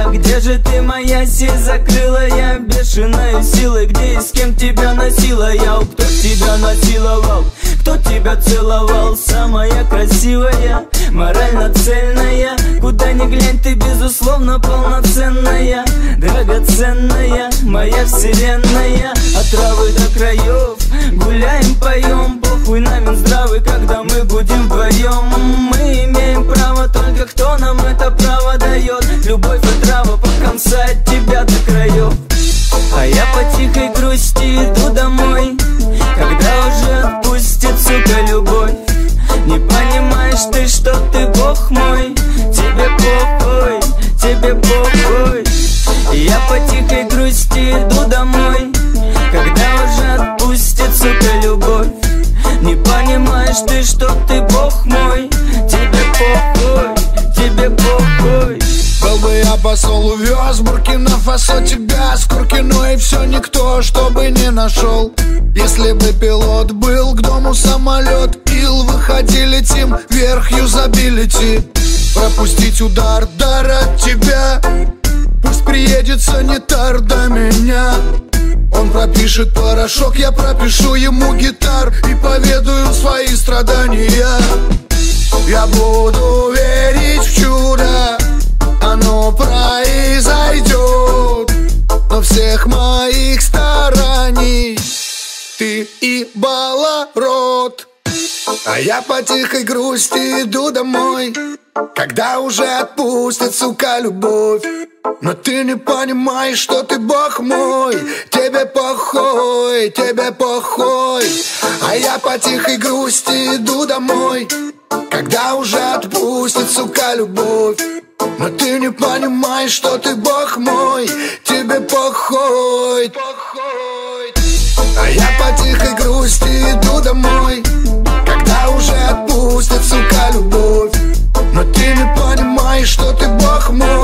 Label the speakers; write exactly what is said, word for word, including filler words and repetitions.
Speaker 1: милая, где же ты, моя сеть закрыла я бешеной силой? Где и с кем тебя носила я? Кто тебя насиловал? Кто тебя целовал? Самая красивая, морально цельная. Куда ни глянь, ты безусловно полноценная, драгоценная, моя вселенная. От травы до краев гуляем, поем, похуй нам здравый, когда мы будем вдвоем. Мы имеем право, только кто нам это право дает? Любовь и трава по конца от тебя до краев. А я по тихой грусти иду домой, когда уже отпустит, сука, любовь. Не понимаешь ты, что ты бог мой, тебе похуй, тебе похуй. Я по тихой грусти иду домой, когда уже отпустит, сука, любовь. Не понимаешь ты, что ты бог мой, тебе похуй, тебе похуй.
Speaker 2: Был бы я посол, увез Буркина-Фасо тебя с Куркиной, и все никто, чтобы не нашел. Если бы пилот был, к дому самолет, ил, выходи, летим вверх, юзабилити. Пропустить удар, дар от тебя, пусть приедет санитар до меня. Он пропишет порошок, я пропишу ему гитар и поведаю свои страдания. Я буду верить в чудо, оно произойдет, но всех моих стараний ты и баларод. А я по тихой грусти иду домой, когда уже отпустит, сука, любовь. Но ты не понимаешь, что ты бог мой, тебе похуй, тебе похуй. А я по тихой грусти иду домой, когда уже отпустит, сука, любовь. Но ты не понимаешь, что ты бог мой, тебе похуй, похуй. А я по тихой грусти иду домой, когда уже отпустит, сука, любовь. Но ты не понимаешь, что ты бог мой,